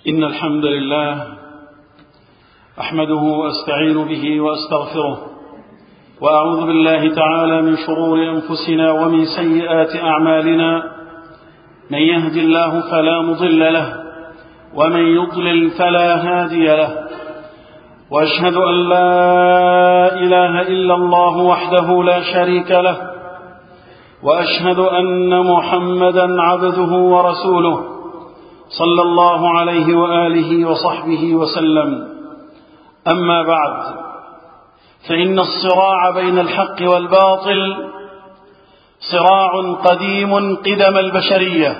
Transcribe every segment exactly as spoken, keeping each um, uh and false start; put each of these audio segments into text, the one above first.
إن الحمد لله أحمده وأستعين به وأستغفره، وأعوذ بالله تعالى من شرور أنفسنا ومن سيئات أعمالنا. من يهد الله فلا مضل له، ومن يضلل فلا هادي له، وأشهد أن لا إله إلا الله وحده لا شريك له، وأشهد أن محمدا عبده ورسوله صلى الله عليه وآله وصحبه وسلم. أما بعد، فإن الصراع بين الحق والباطل صراع قديم قدم البشرية،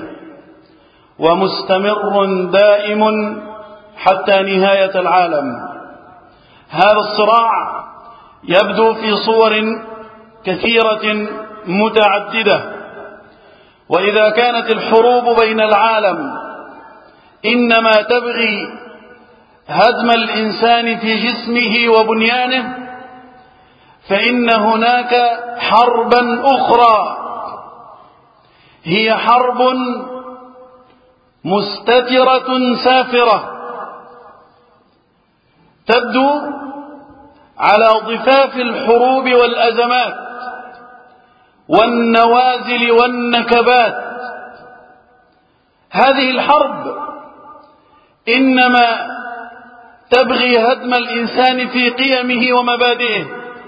ومستمر دائم حتى نهاية العالم. هذا الصراع يبدو في صور كثيرة متعددة، وإذا كانت الحروب بين العالم إنما تبغي هدم الإنسان في جسمه وبنيانه، فإن هناك حربا أخرى هي حرب مستترة سافرة تبدو على ضفاف الحروب والأزمات والنوازل والنكبات. هذه الحرب إنما تبغي هدم الإنسان في قيمه ومبادئه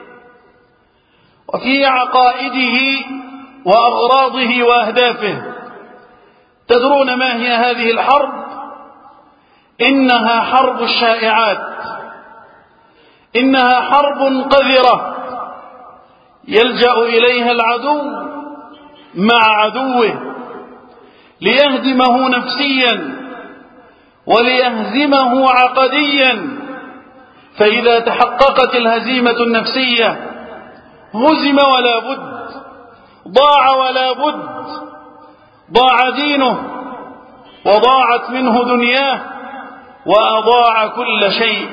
وفي عقائده وأغراضه وأهدافه. تدرون ما هي هذه الحرب؟ إنها حرب الشائعات، إنها حرب قذرة يلجأ إليها العدو مع عدوه ليهدمه نفسيا وليهزمه عقديا. فإذا تحققت الهزيمة النفسية هزم ولا بد، ضاع ولا بد، ضاع دينه وضاعت منه دنياه وأضاع كل شيء.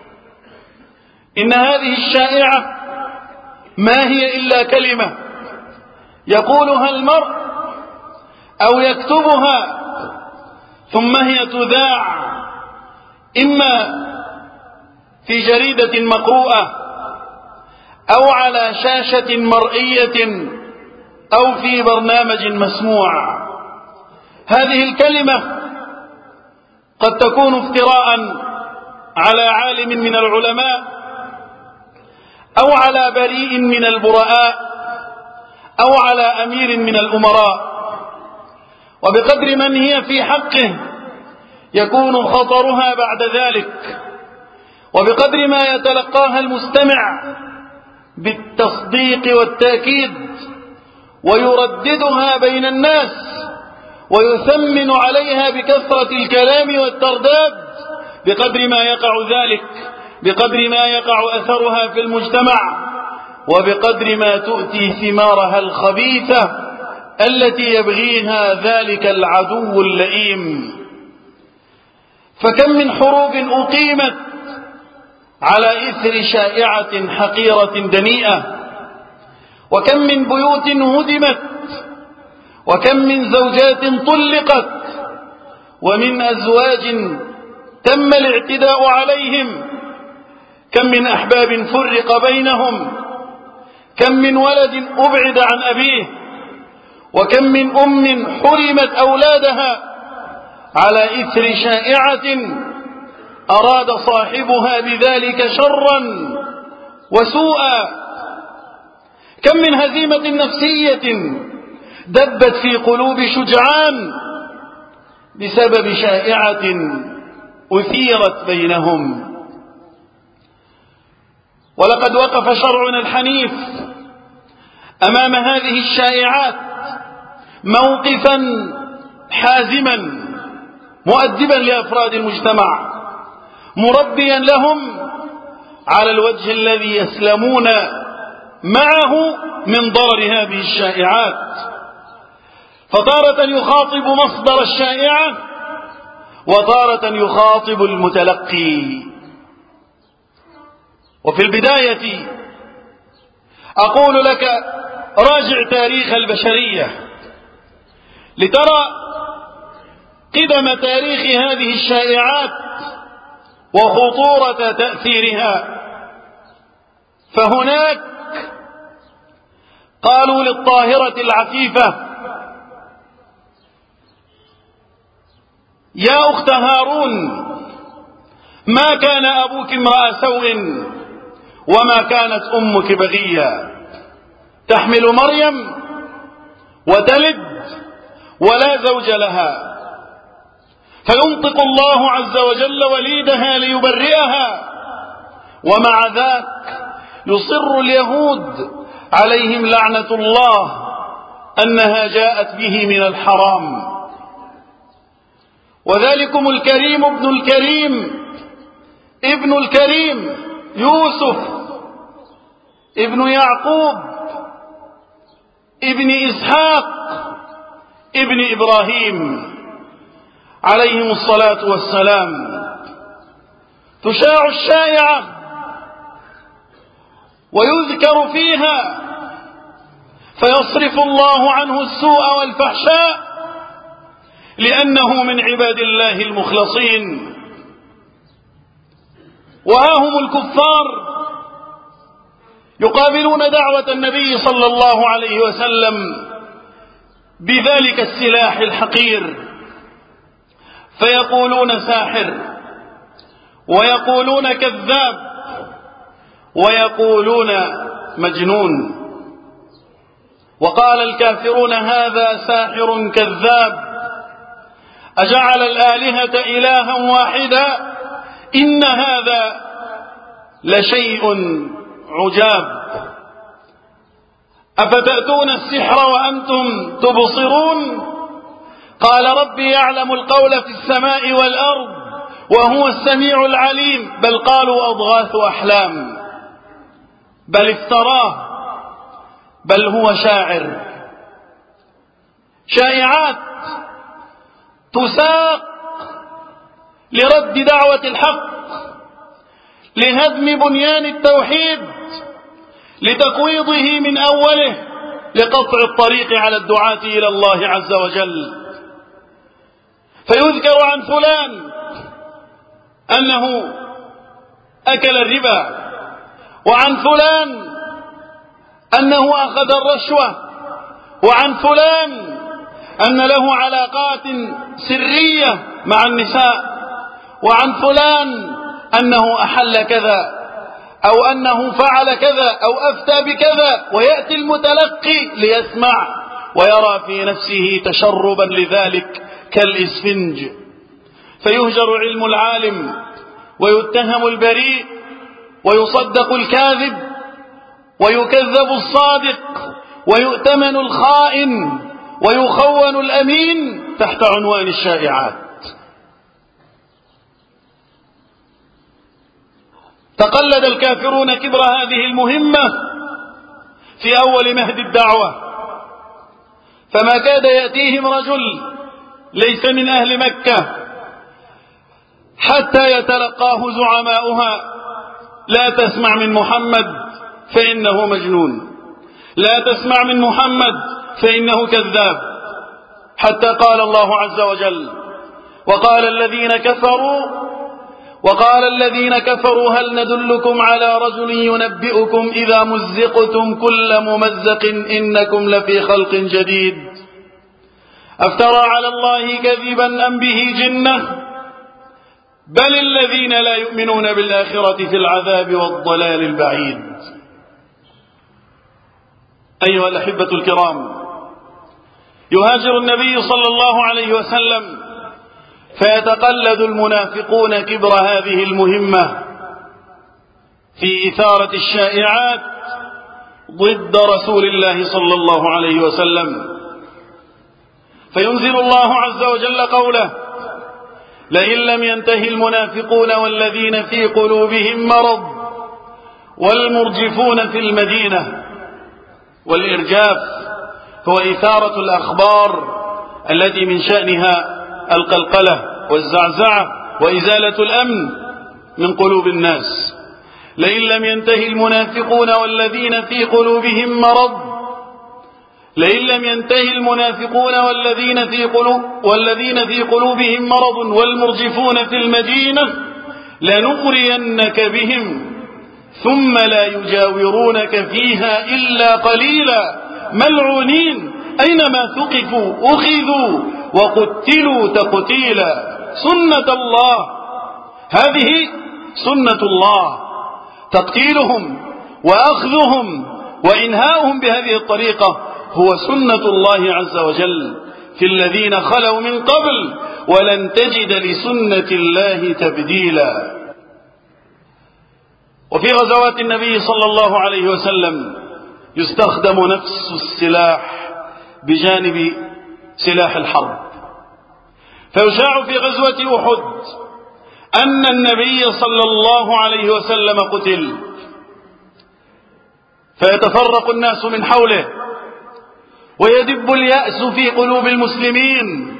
إن هذه الشائعة ما هي إلا كلمة يقولها المرء أو يكتبها، ثم هي تذاع إما في جريدة مقروءة أو على شاشة مرئية أو في برنامج مسموع. هذه الكلمة قد تكون افتراء على عالم من العلماء أو على بريء من البراء أو على أمير من الأمراء، وبقدر من هي في حقه يكون خطرها بعد ذلك، وبقدر ما يتلقاها المستمع بالتصديق والتأكيد ويرددها بين الناس ويثمن عليها بكثرة الكلام والترداد، بقدر ما يقع ذلك بقدر ما يقع أثرها في المجتمع، وبقدر ما تؤتي ثمارها الخبيثة التي يبغيها ذلك العدو اللئيم. فكم من حروب أقيمت على إثر شائعة حقيرة دنيئة، وكم من بيوت هدمت، وكم من زوجات طلقت، ومن أزواج تم الاعتداء عليهم، كم من أحباب فرق بينهم، كم من ولد أبعد عن أبيه، وكم من أم حرمت أولادها على إثر شائعة أراد صاحبها بذلك شرا وسوءا. كم من هزيمة نفسية دبت في قلوب شجعان بسبب شائعة أثيرت بينهم. ولقد وقف شرعنا الحنيف أمام هذه الشائعات موقفا حازما مؤدبا لأفراد المجتمع، مربيا لهم على الوجه الذي يسلمون معه من ضرر هذه الشائعات. فتارة يخاطب مصدر الشائعة، وتارة يخاطب المتلقي. وفي البداية أقول لك راجع تاريخ البشرية لترى قدم تاريخ هذه الشائعات وخطورة تأثيرها. فهناك قالوا للطاهرة العفيفة: يا أخت هارون، ما كان أبوك امرأ سوء وما كانت أمك بغيا، تحمل مريم وتلد ولا زوج لها، فينطق الله عز وجل وليدها ليبرئها، ومع ذاك يصر اليهود عليهم لعنة الله أنها جاءت به من الحرام. وذلكم الكريم ابن الكريم ابن الكريم يوسف ابن يعقوب ابن إسحاق ابن إبراهيم عليهم الصلاة والسلام. تشاع الشائعة ويذكر فيها فيصرف الله عنه السوء والفحشاء لأنه من عباد الله المخلصين. وها هم الكفار يقابلون دعوة النبي صلى الله عليه وسلم بذلك السلاح الحقير، فيقولون ساحر، ويقولون كذاب، ويقولون مجنون. وقال الكافرون: هذا ساحر كذاب، أجعل الآلهة إلها واحدا، إن هذا لشيء عجاب، أفتأتون السحر وأنتم تبصرون. قال: ربي يعلم القول في السماء والأرض وهو السميع العليم. بل قالوا أضغاث أحلام، بل افتراه، بل هو شاعر. شائعات تساق لرد دعوة الحق، لهدم بنيان التوحيد، لتقويضه من أوله، لقطع الطريق على الدعاة إلى الله عز وجل. فيذكر عن فلان أنه أكل الربا، وعن فلان أنه أخذ الرشوة، وعن فلان أن له علاقات سرية مع النساء، وعن فلان أنه أحل كذا أو أنه فعل كذا أو أفتى بكذا، ويأتي المتلقي ليسمع ويرى في نفسه تشربا لذلك كالإسفنج، فيهجر علم العالم ويتهم البريء ويصدق الكاذب ويكذب الصادق ويؤتمن الخائن ويخون الأمين تحت عنوان الشائعات. تقلد الكافرون كبر هذه المهمة في أول مهد الدعوة، فما كاد يأتيهم رجل ليس من أهل مكة حتى يتلقاه زعماؤها: لا تسمع من محمد فإنه مجنون، لا تسمع من محمد فإنه كذاب، حتى قال الله عز وجل: وقال الذين كفروا وقال الذين كفروا هل ندلكم على رجل ينبئكم إذا مزقتم كل ممزق إنكم لفي خلق جديد أفترى على الله كذبا أم به جنة بل الذين لا يؤمنون بالآخرة في العذاب والضلال البعيد. أيها الأحبة الكرام، يهاجر النبي صلى الله عليه وسلم فيتقلد المنافقون كبر هذه المهمة في إثارة الشائعات ضد رسول الله صلى الله عليه وسلم، فينزل الله عز وجل قوله: لئن لم ينتهي المنافقون والذين في قلوبهم مرض والمرجفون في المدينة. والإرجاف هو إثارة الأخبار التي من شأنها القلقلة والزعزعة وإزالة الأمن من قلوب الناس. لئن لم ينتهي المنافقون والذين في قلوبهم مرض لئن لم ينتهي المنافقون والذين في قلوب والذين في قلوبهم مرض والمرجفون في المدينة لنغرينك بهم ثم لا يجاورونك فيها إلا قليلا ملعونين أينما ثقفوا أخذوا وقتلوا تقتيلا. سنة الله، هذه سنة الله، تقتيلهم وأخذهم وإنهاؤهم بهذه الطريقة هو سنة الله عز وجل في الذين خلوا من قبل، ولن تجد لسنة الله تبديلا. وفي غزوات النبي صلى الله عليه وسلم يستخدم نفس السلاح بجانب سلاح الحرب، فيشاع في غزوة أحد أن النبي صلى الله عليه وسلم قتل، فيتفرق الناس من حوله ويدب اليأس في قلوب المسلمين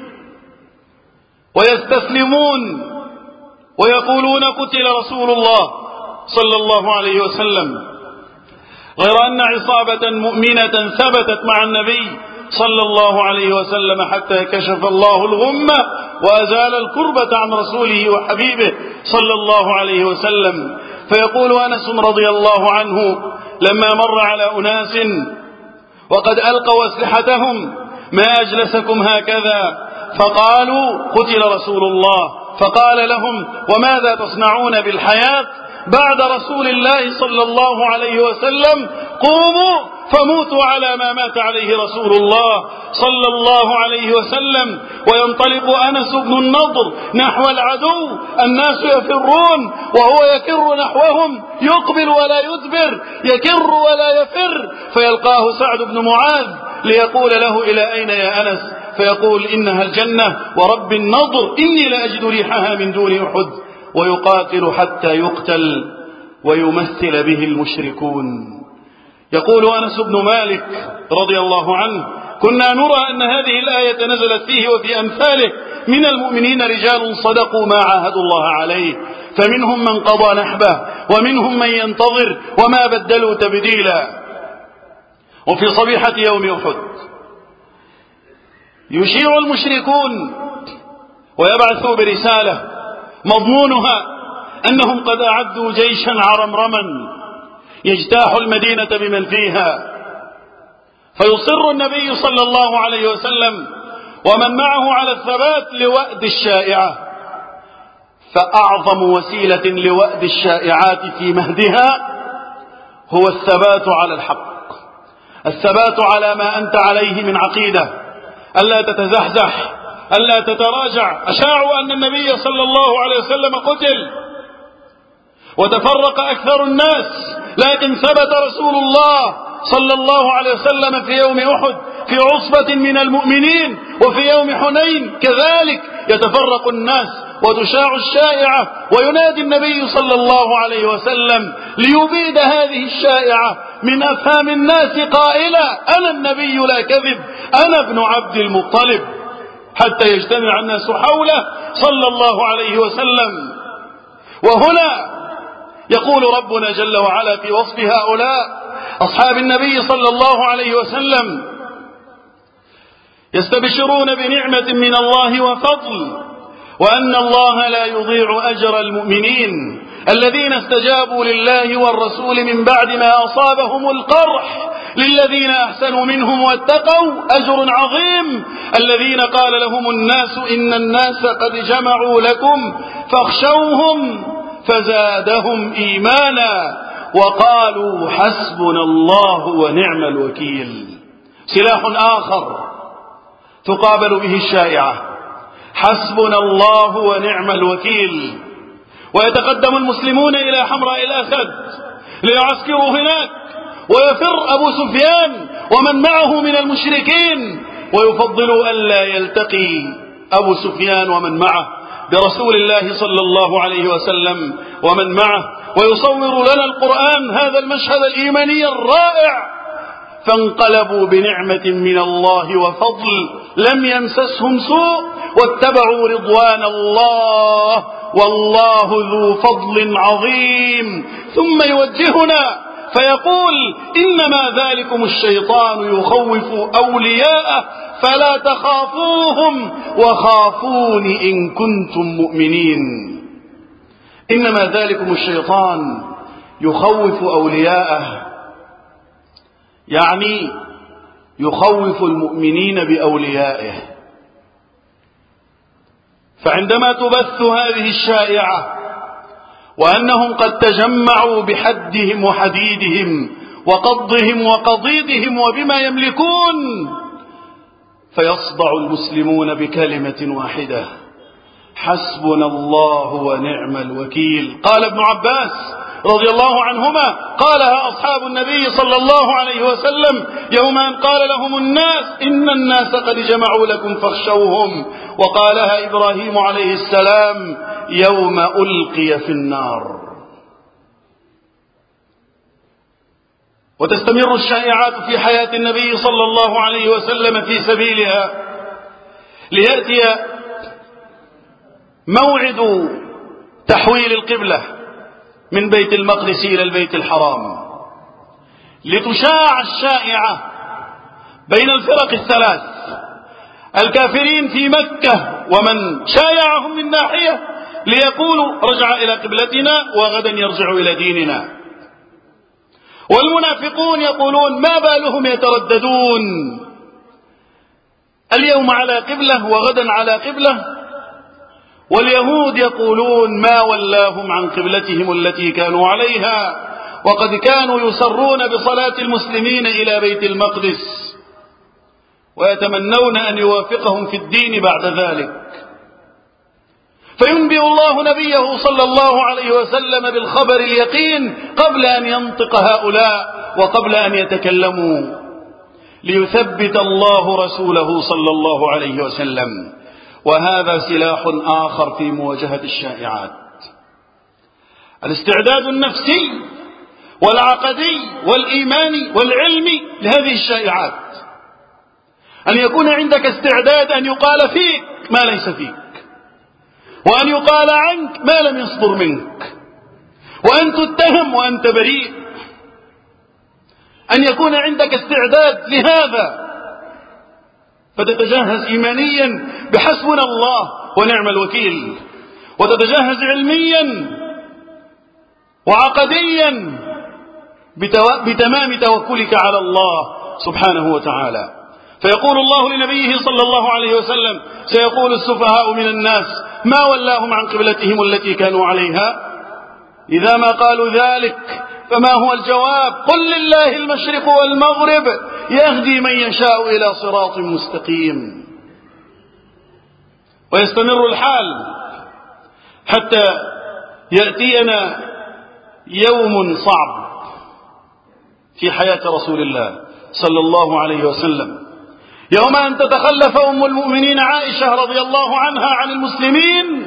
ويستسلمون ويقولون قتل رسول الله صلى الله عليه وسلم، غير أن عصابة مؤمنة ثبتت مع النبي صلى الله عليه وسلم حتى كشف الله الغمة وأزال الكربة عن رسوله وحبيبه صلى الله عليه وسلم. فيقول أنس رضي الله عنه لما مر على أناس وقد ألقوا أسلحتهم: ما أجلسكم هكذا؟ فقالوا: قتل رسول الله. فقال لهم: وماذا تصنعون بالحياة بعد رسول الله صلى الله عليه وسلم؟ قوموا فموتوا على ما مات عليه رسول الله صلى الله عليه وسلم. وينطلق أنس بن النضر نحو العدو، الناس يفرون وهو يكر نحوهم، يقبل ولا يدبر، يكر ولا يفر، فيلقاه سعد بن معاذ ليقول له: إلى أين يا أنس؟ فيقول: إنها الجنة ورب النضر، إني لأجد ريحها من دون أحد. ويقاتل حتى يقتل ويمثل به المشركون. يقول أنس بن مالك رضي الله عنه: كنا نرى أن هذه الآية نزلت فيه وفي أمثاله من المؤمنين رجال صدقوا ما عاهدوا الله عليه، فمنهم من قضى نحبه ومنهم من ينتظر وما بدلوا تبديلا. وفي صبيحة يوم أحد يشيع المشركون ويبعثوا برسالة مضمونها أنهم قد أعدوا جيشا عرمرما يجتاح المدينة بمن فيها، فيصر النبي صلى الله عليه وسلم ومن معه على الثبات لوأد الشائعة. فأعظم وسيلة لوأد الشائعات في مهدها هو الثبات على الحق، الثبات على ما أنت عليه من عقيدة، ألا تتزحزح، ألا تتراجع. أشاعوا أن النبي صلى الله عليه وسلم قتل وتفرق أكثر الناس، لكن ثبت رسول الله صلى الله عليه وسلم في يوم أحد في عصبة من المؤمنين، وفي يوم حنين كذلك يتفرق الناس وتشاع الشائعة، وينادي النبي صلى الله عليه وسلم ليبيد هذه الشائعة من أفهام الناس قائلا: أنا النبي لا كذب، أنا ابن عبد المطلب، حتى يجتمع الناس حوله صلى الله عليه وسلم. وهنا يقول ربنا جل وعلا في وصف هؤلاء أصحاب النبي صلى الله عليه وسلم: يستبشرون بنعمة من الله وفضل وأن الله لا يضيع أجر المؤمنين الذين استجابوا لله والرسول من بعد ما أصابهم القرح للذين أحسنوا منهم واتقوا أجر عظيم. الذين قال لهم الناس إن الناس قد جمعوا لكم فاخشوهم فزادهم إيمانا وقالوا حسبنا الله ونعم الوكيل. سلاح آخر تقابل به الشائعة: حسبنا الله ونعم الوكيل. ويتقدم المسلمون إلى حمراء الأسد ليعسكروا هناك، ويفر أبو سفيان ومن معه من المشركين، ويفضل ألا يلتقي أبو سفيان ومن معه برسول الله صلى الله عليه وسلم ومن معه. ويصور لنا القرآن هذا المشهد الإيماني الرائع: فانقلبوا بنعمة من الله وفضل لم يمسسهم سوء واتبعوا رضوان الله والله ذو فضل عظيم. ثم يوجهنا فيقول إنما ذلكم الشيطان يخوف أولياءه فلا تخافوهم وخافون إن كنتم مؤمنين. إنما ذلكم الشيطان يخوف أولياءه، يعني يخوف المؤمنين بأوليائه. فعندما تبث هذه الشائعة وأنهم قد تجمعوا بحدهم وحديدهم وقضهم وقضيضهم وبما يملكون، فيصدع المسلمون بكلمة واحدة: حسبنا الله ونعم الوكيل. قال ابن عباس رضي الله عنهما: قالها أصحاب النبي صلى الله عليه وسلم يوم أن قال لهم الناس: إن الناس قد جمعوا لكم فاخشوهم. وقالها إبراهيم عليه السلام يوم ألقي في النار. وتستمر الشائعات في حياة النبي صلى الله عليه وسلم في سبيلها، ليأتي موعد تحويل القبلة من بيت المقدس إلى البيت الحرام، لتشاع الشائعة بين الفرق الثلاث: الكافرين في مكة ومن شايعهم من ناحية ليقولوا رجع إلى قبلتنا وغدا يرجع إلى ديننا، والمنافقون يقولون ما بالهم يترددون، اليوم على قبلة وغدا على قبلة. واليهود يقولون ما ولاهم عن قبلتهم التي كانوا عليها، وقد كانوا يسرون بصلاة المسلمين إلى بيت المقدس ويتمنون أن يوافقهم في الدين بعد ذلك. فينبئ الله نبيه صلى الله عليه وسلم بالخبر اليقين قبل أن ينطق هؤلاء وقبل أن يتكلموا، ليثبت الله رسوله صلى الله عليه وسلم. وهذا سلاح آخر في مواجهة الشائعات: الاستعداد النفسي والعقدي والإيماني والعلمي لهذه الشائعات. أن يكون عندك استعداد أن يقال فيك ما ليس فيك، وأن يقال عنك ما لم يصدر منك، وأن تتهم وأنت بريء. أن يكون عندك استعداد لهذا، فتتجهز إيمانيا بحسبنا الله ونعم الوكيل، وتتجهز علميا وعقديا بتمام توكلك على الله سبحانه وتعالى. فيقول الله لنبيه صلى الله عليه وسلم: سيقول السفهاء من الناس ما ولاهم عن قبلتهم التي كانوا عليها. إذا ما قالوا ذلك فما هو الجواب؟ قل لله المشرق والمغرب يهدي من يشاء إلى صراط مستقيم. ويستمر الحال حتى يأتينا يوم صعب في حياة رسول الله صلى الله عليه وسلم، يوم أن تتخلف أم المؤمنين عائشة رضي الله عنها عن المسلمين،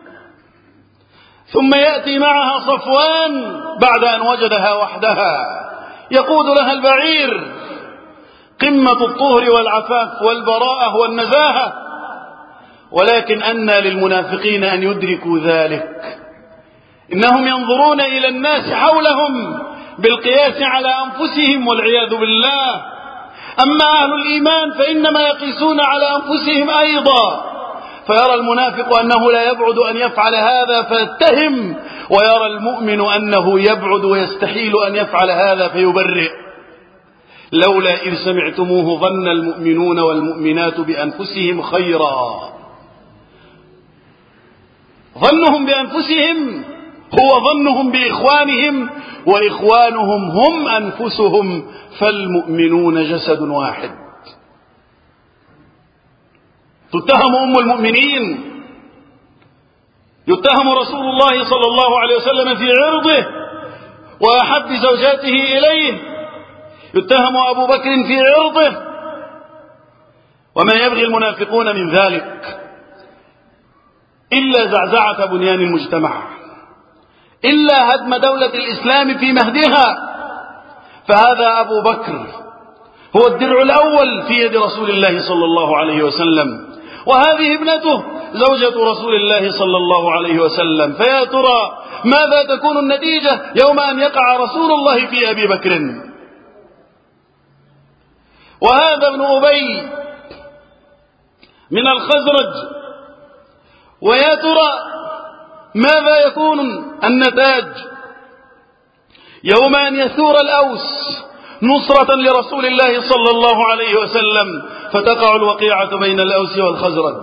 ثم يأتي معها صفوان بعد أن وجدها وحدها يقود لها البعير، قمة الطهر والعفاف والبراءة والنزاهة. ولكن أنى للمنافقين أن يدركوا ذلك؟ إنهم ينظرون إلى الناس حولهم بالقياس على أنفسهم والعياذ بالله. أما أهل الإيمان فإنما يقيسون على أنفسهم أيضا، فيرى المنافق أنه لا يبعد أن يفعل هذا فيتهم، ويرى المؤمن أنه يبعد ويستحيل أن يفعل هذا فيبرئ. لولا إذ سمعتموه ظن المؤمنون والمؤمنات بأنفسهم خيرا. ظنهم بأنفسهم هو ظنهم بإخوانهم، وإخوانهم هم أنفسهم، فالمؤمنون جسد واحد. تتهم أم المؤمنين، يتهم رسول الله صلى الله عليه وسلم في عرضه وأحب زوجاته إليه، يتهم أبو بكر في عرضه، وما يبغي المنافقون من ذلك إلا زعزعة بنيان المجتمع، إلا هدم دولة الإسلام في مهدها. فهذا أبو بكر هو الدرع الأول في يد رسول الله صلى الله عليه وسلم، وهذه ابنته زوجة رسول الله صلى الله عليه وسلم. فيا ترى ماذا تكون النتيجة يوم أن يقع رسول الله في أبي بكر؟ وهذا ابن أبي من الخزرج. ويا ترى ماذا يكون النتاج يوم أن يثور الأوس نصرة لرسول الله صلى الله عليه وسلم فتقع الوقيعة بين الأوس والخزرج،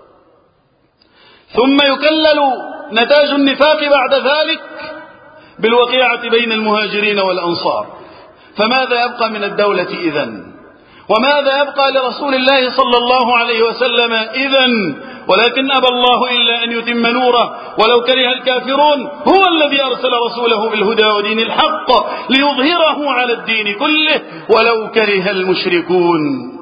ثم يكلل نتاج النفاق بعد ذلك بالوقيعة بين المهاجرين والأنصار، فماذا يبقى من الدولة إذن؟ وماذا يبقى لرسول الله صلى الله عليه وسلم إذن؟ ولكن أبى الله إلا أن يتم نوره ولو كره الكافرون. هو الذي أرسل رسوله بالهدى ودين الحق ليظهره على الدين كله ولو كره المشركون.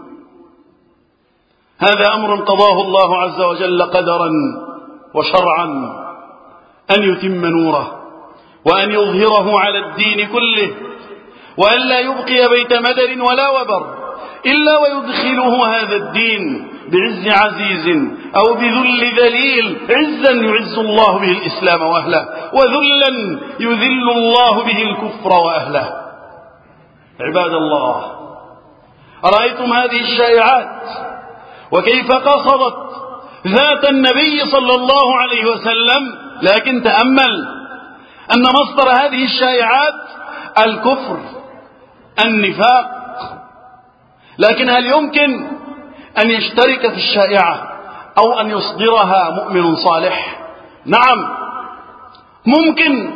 هذا أمر قضاه الله عز وجل قدرا وشرعا، أن يتم نوره وأن يظهره على الدين كله، وأن لا يبقي بيت مدر ولا وبر إلا ويدخله هذا الدين بعز عزيز أو بذل ذليل، عزا يعز الله به الإسلام وأهله، وذلا يذل الله به الكفر وأهله. عباد الله، أرأيتم هذه الشائعات وكيف قصدت ذات النبي صلى الله عليه وسلم؟ لكن تأمل أن مصدر هذه الشائعات الكفر النفاق. لكن هل يمكن أن يشترك في الشائعة أو أن يصدرها مؤمن صالح؟ نعم ممكن،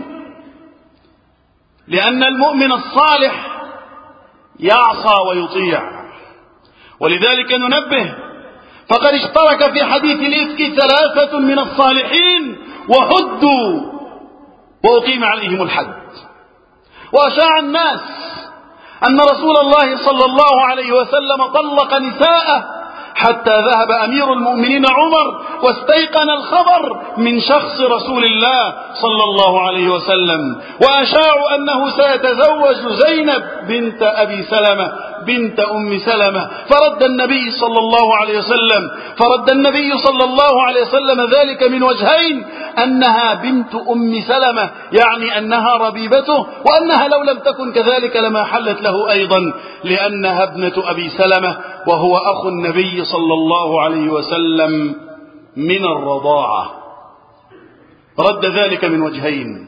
لأن المؤمن الصالح يعصى ويطيع. ولذلك ننبه، فقد اشترك في حديث الإفك ثلاثة من الصالحين وحدوا وأقيم عليهم الحد. وأشاع الناس أن رسول الله صلى الله عليه وسلم طلق نساءه حتى ذهب أمير المؤمنين عمر واستيقن الخبر من شخص رسول الله صلى الله عليه وسلم، وأشاعوا أنه سيتزوج زينب بنت أبي سلمة بنت أم سلمة، فرد النبي صلى الله عليه وسلم فرد النبي صلى الله عليه وسلم ذلك من وجهين: أنها بنت أم سلمة يعني أنها ربيبته، وأنها لو لم تكن كذلك لما حلت له أيضا لأنها ابنة أبي سلمة وهو أخو النبي صلى الله عليه وسلم من الرضاعة. رد ذلك من وجهين.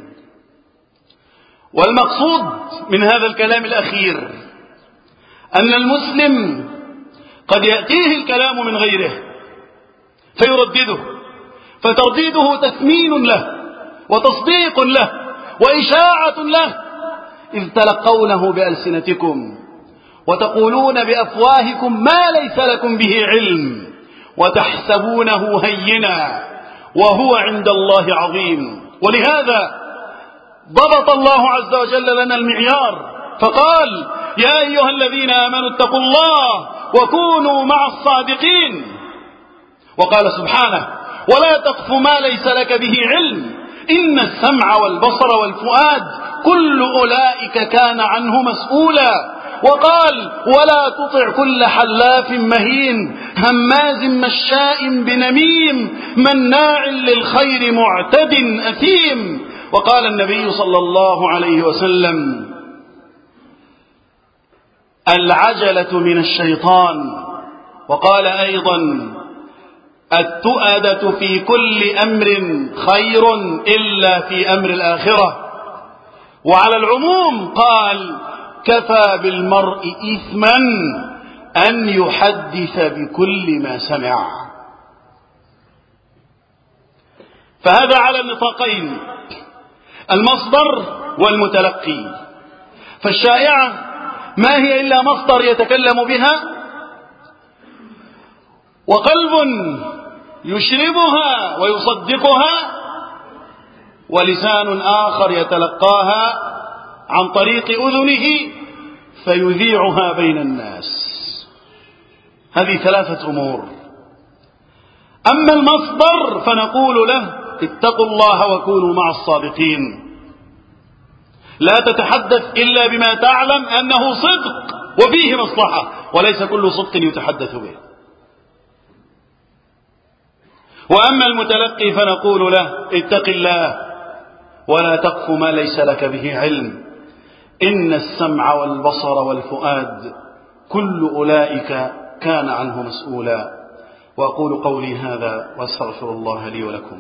والمقصود من هذا الكلام الأخير أن المسلم قد يأتيه الكلام من غيره فيردده، فترديده تثمين له وتصديق له وإشاعة له، إذ تلقونه بألسنتكم وتقولون بأفواهكم ما ليس لكم به علم وتحسبونه هينا وهو عند الله عظيم. ولهذا ضبط الله عز وجل لنا المعيار فقال: يا أيها الذين آمنوا اتقوا الله وكونوا مع الصادقين. وقال سبحانه: ولا تقف ما ليس لك به علم إن السمع والبصر والفؤاد كل أولئك كان عنه مسؤولا. وقال: ولا تطع كل حلاف مهين هماز مشاء بنميم مناع للخير معتد أثيم. وقال النبي صلى الله عليه وسلم: العجلة من الشيطان. وقال أيضا: التؤدة في كل أمر خير إلا في أمر الآخرة. وعلى العموم قال: كفى بالمرء إثما أن يحدث بكل ما سمع. فهذا على النطاقين، المصدر والمتلقي. فالشائعة ما هي إلا مصدر يتكلم بها، وقلب يشربها ويصدقها، ولسان آخر يتلقاها عن طريق أذنه فيذيعها بين الناس. هذه ثلاثة أمور. أما المصدر فنقول له: اتقوا الله وكونوا مع الصادقين. لا تتحدث إلا بما تعلم أنه صدق وفيه مصلحة، وليس كل صدق يتحدث به. وأما المتلقي فنقول له اتق الله ولا تقف ما ليس لك به علم، إن السمع والبصر والفؤاد كل أولئك كان عنه مسؤولا. وأقول قولي هذا وأستغفر الله لي ولكم.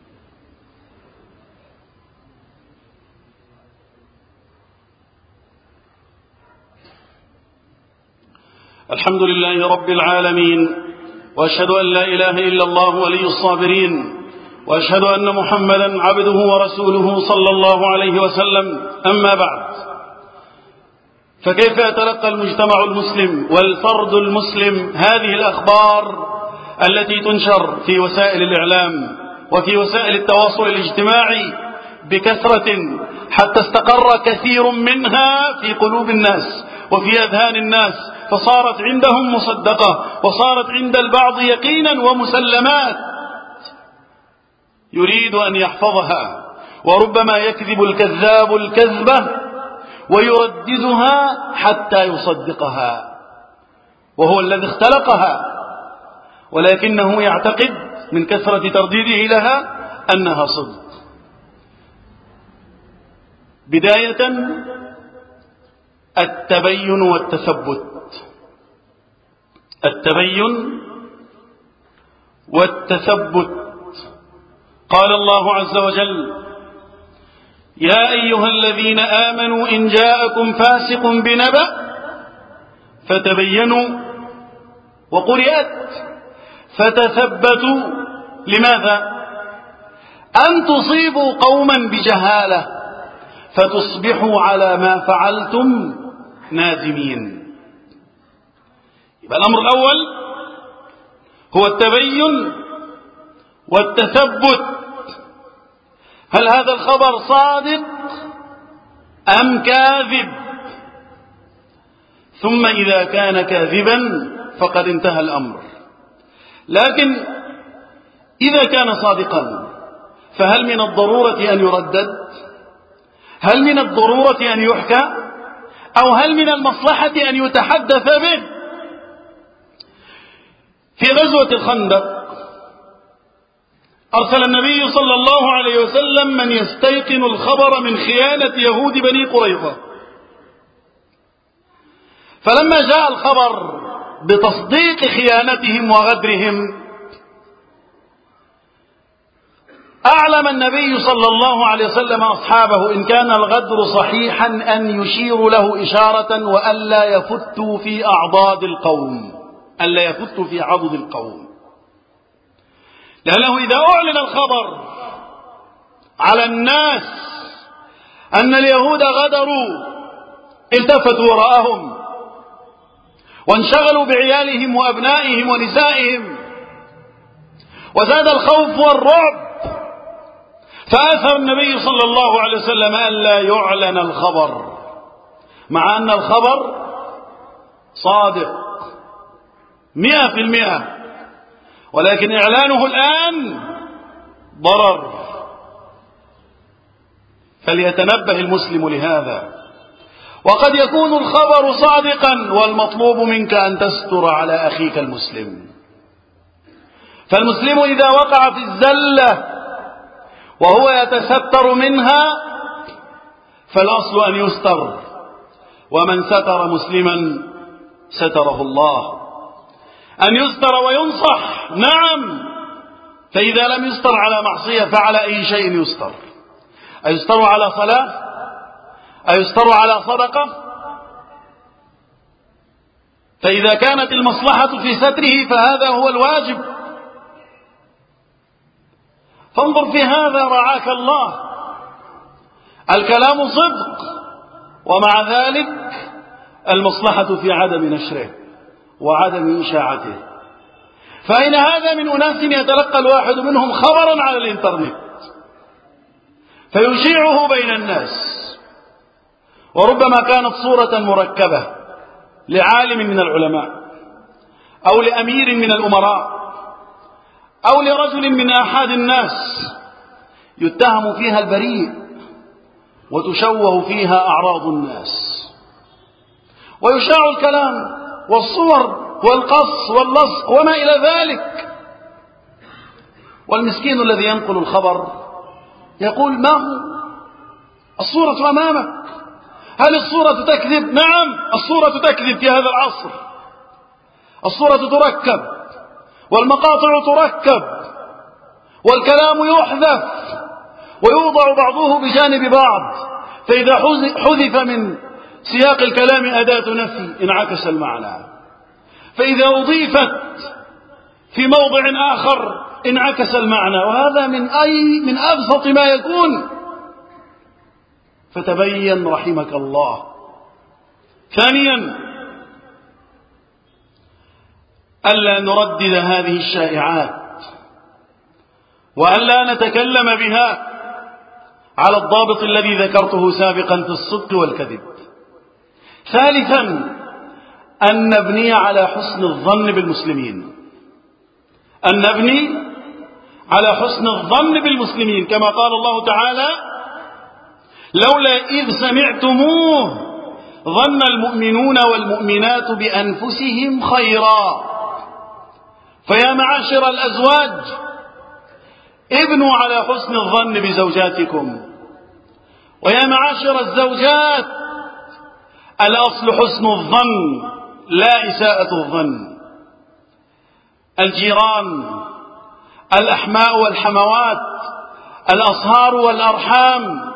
الحمد لله رب العالمين، وأشهد أن لا إله إلا الله ولي الصابرين، وأشهد أن محمدا عبده ورسوله صلى الله عليه وسلم. أما بعد، فكيف يتلقى المجتمع المسلم والفرد المسلم هذه الأخبار التي تنشر في وسائل الإعلام وفي وسائل التواصل الاجتماعي بكثرة، حتى استقر كثير منها في قلوب الناس وفي أذهان الناس، فصارت عندهم مصدقة وصارت عند البعض يقينا ومسلمات، يريد أن يحفظها، وربما يكذب الكذاب الكذبة ويرددها حتى يصدقها، وهو الذي اختلقها، ولكنه يعتقد من كثرة ترديده لها أنها صدق. بداية التبين والتثبت. التبين والتثبت. قال الله عز وجل: يا أيها الذين آمنوا إن جاءكم فاسق بنبأ فتبينوا، وقرئت فتثبتوا. لماذا؟ أن تصيبوا قوما بجهالة فتصبحوا على ما فعلتم نادمين. يبقى الأمر الأول هو التبين والتثبت. هل هذا الخبر صادق أم كاذب؟ ثم إذا كان كاذبا فقد انتهى الأمر. لكن إذا كان صادقا فهل من الضرورة أن يردد؟ هل من الضرورة أن يحكى؟ أو هل من المصلحة أن يتحدث به؟ في غزوة الخندق أرسل النبي صلى الله عليه وسلم من يستيقن الخبر من خيانة يهود بني قريظة، فلما جاء الخبر بتصديق خيانتهم وغدرهم أعلم النبي صلى الله عليه وسلم أصحابه إن كان الغدر صحيحا أن يشير له إشارة وألا يفتوا في أعضاد القوم، ألا يفتوا في عضد القوم، لأنه إذا أعلن الخبر على الناس أن اليهود غدروا التفتوا وراءهم وانشغلوا بعيالهم وأبنائهم ونسائهم، وزاد الخوف والرعب، فآثر النبي صلى الله عليه وسلم ألا يعلن الخبر، مع أن الخبر صادق مئة في المئة، ولكن إعلانه الآن ضرر. فليتنبه المسلم لهذا. وقد يكون الخبر صادقا والمطلوب منك أن تستر على أخيك المسلم. فالمسلم إذا وقع في الزلة وهو يتستر منها فالأصل أن يستر، ومن ستر مسلما ستره الله. أن يستر وينصح، نعم، فإذا لم يستر على معصية فعلى أي شيء يستر؟ أيستر على صلاة؟ أيستر على صدقة؟ فإذا كانت المصلحة في ستره فهذا هو الواجب. فانظر في هذا رعاك الله. الكلام صدق، ومع ذلك المصلحة في عدم نشره وعدم إشاعته. فأين هذا من أناس يتلقى الواحد منهم خبرا على الإنترنت فيشيعه بين الناس، وربما كانت صورة مركبة لعالم من العلماء أو لأمير من الأمراء أو لرجل من أحد الناس، يتهم فيها البريء وتشوه فيها أعراض الناس، ويشاع الكلام والصور والقص واللصق وما إلى ذلك. والمسكين الذي ينقل الخبر يقول: ما هو الصورة أمامك، هل الصورة تكذب؟ نعم، الصورة تكذب في هذا العصر. الصورة تركب والمقاطع تركب والكلام يحذف ويوضع بعضه بجانب بعض، فإذا حذف من سياق الكلام أداة نفي انعكس المعنى، فإذا أضيفت في موضع آخر انعكس المعنى، وهذا من أي من أبسط ما يكون. فتبين رحمك الله. ثانيا، ألا نردد هذه الشائعات وألا نتكلم بها على الضابط الذي ذكرته سابقا في الصدق والكذب. ثالثا، أن نبني على حسن الظن بالمسلمين، أن نبني على حسن الظن بالمسلمين، كما قال الله تعالى: لولا إذ سمعتموه ظن المؤمنون والمؤمنات بأنفسهم خيرا. فيا معاشر الأزواج، ابنوا على حسن الظن بزوجاتكم، ويا معاشر الزوجات، الأصل حسن الظن لا إساءة الظن. الجيران، الأحماء والحموات، الأصهار والأرحام،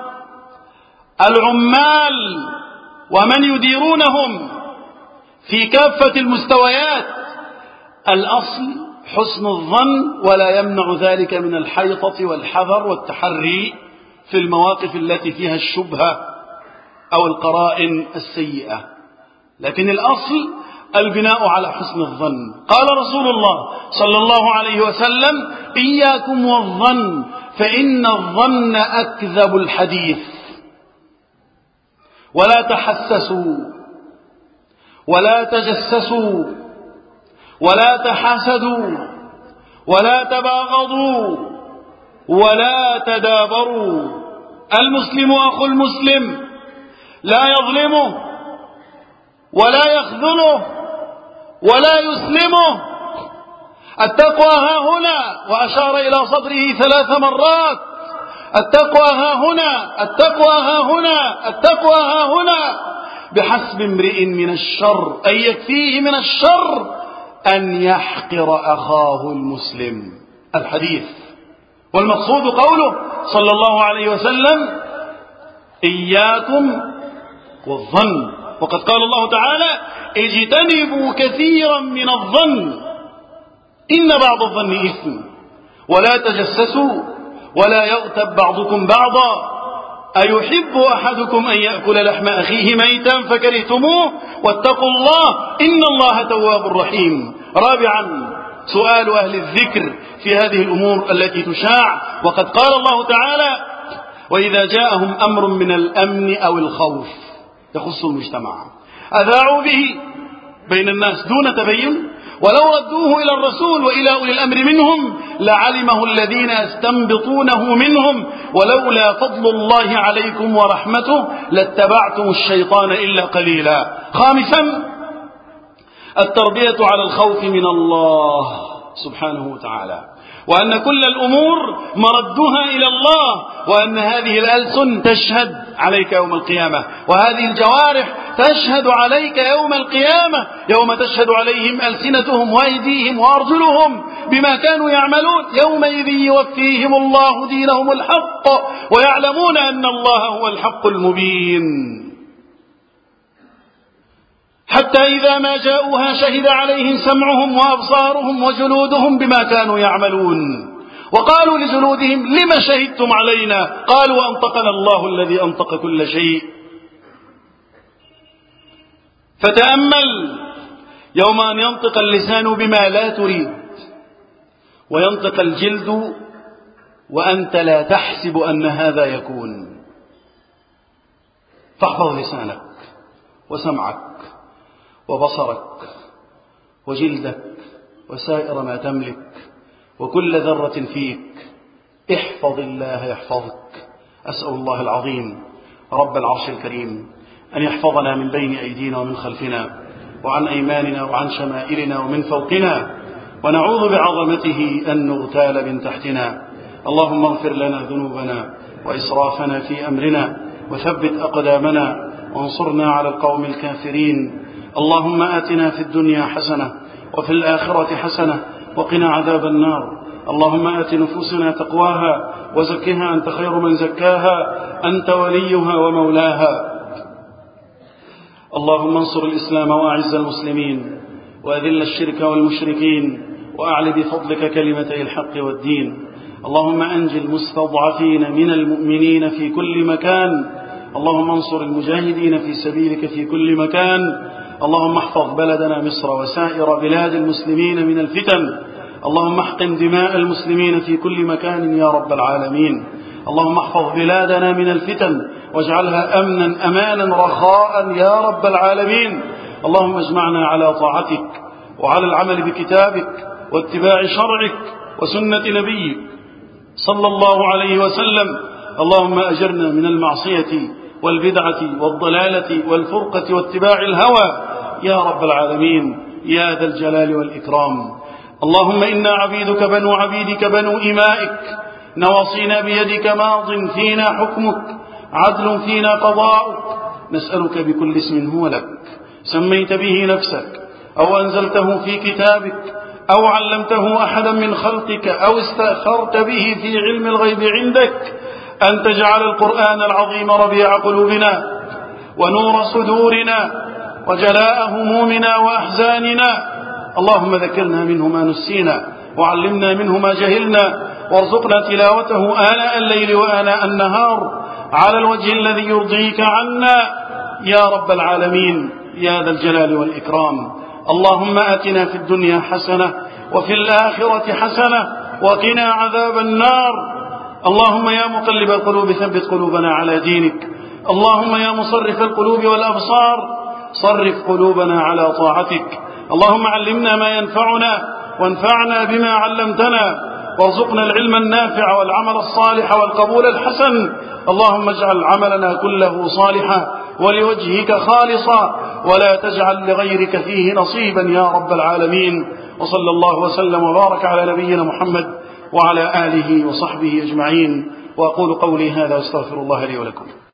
العمال ومن يديرونهم في كافة المستويات، الأصل حسن الظن، ولا يمنع ذلك من الحيطة والحذر والتحري في المواقف التي فيها الشبهة أو القرائن السيئة، لكن الأصل البناء على حسن الظن. قال رسول الله صلى الله عليه وسلم: إياكم والظن فإن الظن أكذب الحديث. ولا تحسسوا ولا تجسسوا ولا تحاسدوا ولا تباغضوا ولا تدابروا. المسلم أخو المسلم لا يظلمه ولا يخذله ولا يسلمه. التقوى ها هنا، وأشار إلى صدره ثلاث مرات: التقوى ها هنا، التقوى ها هنا، التقوى ها هنا. بحسب امرئ من الشر، أي يكفيه من الشر، أن يحقر أخاه المسلم. الحديث. والمقصود قوله صلى الله عليه وسلم: إياكم والظن. وقد قال الله تعالى: اجتنبوا كثيرا من الظن إن بعض الظن إثم ولا تجسسوا ولا يغتب بعضكم بعضا أيحب أحدكم أن يأكل لحم أخيه ميتا فكرهتموه واتقوا الله إن الله تواب رحيم. رابعا، سؤال أهل الذكر في هذه الأمور التي تشاع. وقد قال الله تعالى: وإذا جاءهم أمر من الأمن أو الخوف يخص المجتمع أذاعوا به بين الناس دون تبين، ولو ردوه إلى الرسول وإلى أولي الأمر منهم لعلمه الذين يستنبطونه منهم ولولا فضل الله عليكم ورحمته لاتبعتم الشيطان إلا قليلا. خامسا، التربية على الخوف من الله سبحانه وتعالى، وأن كل الأمور مردها إلى الله، وأن هذه الألسن تشهد عليك يوم القيامة، وهذه الجوارح تشهد عليك يوم القيامة، يوم تشهد عليهم ألسنتهم وأيديهم وأرجلهم بما كانوا يعملون. يومئذ يوفيهم الله دينهم الحق ويعلمون أن الله هو الحق المبين. حتى إذا ما جاءوها شهد عليهم سمعهم وأبصارهم وجلودهم بما كانوا يعملون، وقالوا لجلودهم: لم شهدتم علينا؟ قالوا: أنطقنا الله الذي أنطق كل شيء. فتأمل يوم أن ينطق اللسان بما لا تريد وينطق الجلد وأنت لا تحسب أن هذا يكون. فاحفظ لسانك وسمعك وبصرك وجلدك وسائر ما تملك وكل ذرة فيك. احفظ الله يحفظك. أسأل الله العظيم رب العرش الكريم أن يحفظنا من بين أيدينا ومن خلفنا وعن أيماننا وعن شمائلنا ومن فوقنا، ونعوذ بعظمته أن نغتال من تحتنا. اللهم اغفر لنا ذنوبنا وإسرافنا في أمرنا وثبت أقدامنا وانصرنا على القوم الكافرين. اللهم آتنا في الدنيا حسنة وفي الآخرة حسنة وقنا عذاب النار. اللهم آت نفوسنا تقواها وزكها أنت خير من زكاها أنت وليها ومولاها. اللهم انصر الإسلام وأعز المسلمين وأذل الشرك والمشركين وأعل بفضلك كلمتي الحق والدين. اللهم أنج المستضعفين من المؤمنين في كل مكان. اللهم انصر المجاهدين في سبيلك في كل مكان. اللهم احفظ بلدنا مصر وسائر بلاد المسلمين من الفتن. اللهم احقن دماء المسلمين في كل مكان يا رب العالمين. اللهم احفظ بلادنا من الفتن واجعلها أمنا أمانا رخاء يا رب العالمين. اللهم اجمعنا على طاعتك وعلى العمل بكتابك واتباع شرعك وسنة نبيك صلى الله عليه وسلم. اللهم أجرنا من المعصية والبدعة والضلالة والفرقة واتباع الهوى يا رب العالمين يا ذا الجلال والإكرام. اللهم إنا عبيدك بنو عبيدك بنو إمائك نواصينا بيدك ماض فينا حكمك عدل فينا قضاؤك. نسألك بكل اسم هو لك سميت به نفسك أو أنزلته في كتابك أو علمته أحدا من خلقك أو استأثرت به في علم الغيب عندك أن تجعل القرآن العظيم ربيع قلوبنا ونور صدورنا وجلاء همومنا وأحزاننا. اللهم ذكرنا منه ما نسينا وعلمنا منه ما جهلنا وارزقنا تلاوته آلاء الليل وآلاء النهار على الوجه الذي يرضيك عنا يا رب العالمين يا ذا الجلال والإكرام. اللهم آتنا في الدنيا حسنة وفي الآخرة حسنة وقنا عذاب النار. اللهم يا مقلب القلوب ثبت قلوبنا على دينك. اللهم يا مصرف القلوب والأبصار صرف قلوبنا على طاعتك. اللهم علمنا ما ينفعنا وانفعنا بما علمتنا وارزقنا العلم النافع والعمل الصالح والقبول الحسن. اللهم اجعل عملنا كله صالحا ولوجهك خالصا ولا تجعل لغيرك فيه نصيبا يا رب العالمين. وصلى الله وسلم وبارك على نبينا محمد وعلى آله وصحبه أجمعين. وأقول قولي هذا واستغفر الله لي ولكم.